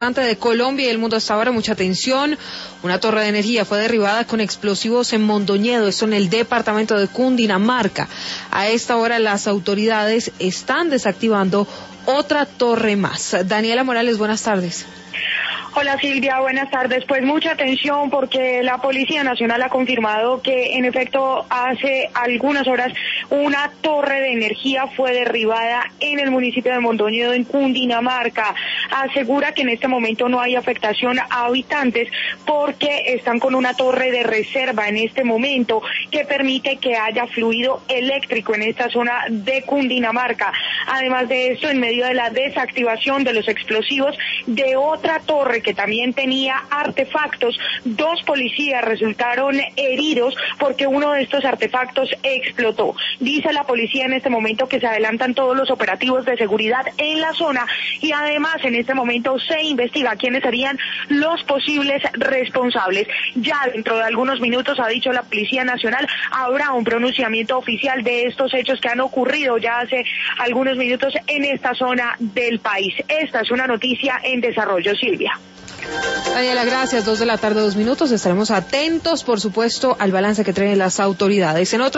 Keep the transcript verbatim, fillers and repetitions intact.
de Colombia y el mundo hasta ahora, mucha atención. Una torre de energía fue derribada con explosivos en Mondoñedo, esto en el departamento de Cundinamarca. A esta hora las autoridades están desactivando otra torre más. Daniela Morales, buenas tardes. Hola Silvia, buenas tardes. Pues mucha atención porque la Policía Nacional ha confirmado que en efecto hace algunas horas una torre de energía fue derribada en el municipio de Mondoñedo, en Cundinamarca. Asegura que en este momento no hay afectación a habitantes porque están con una torre de reserva en este momento que permite que haya fluido eléctrico en esta zona de Cundinamarca. Además de esto, en medio de la desactivación de los explosivos de otra torre que también tenía artefactos, dos policías resultaron heridos porque uno de estos artefactos explotó. Dice la policía en este momento que se adelantan todos los operativos de seguridad en la zona y además en este momento se investiga quiénes serían los posibles responsables. Ya dentro de algunos minutos, ha dicho la Policía Nacional, habrá un pronunciamiento oficial de estos hechos que han ocurrido ya hace algunos minutos en esta zona del país. Esta es una noticia en desarrollo, Silvia. Daniela, gracias. Dos de la tarde, dos minutos. Estaremos atentos, por supuesto, al balance que traen las autoridades. En otra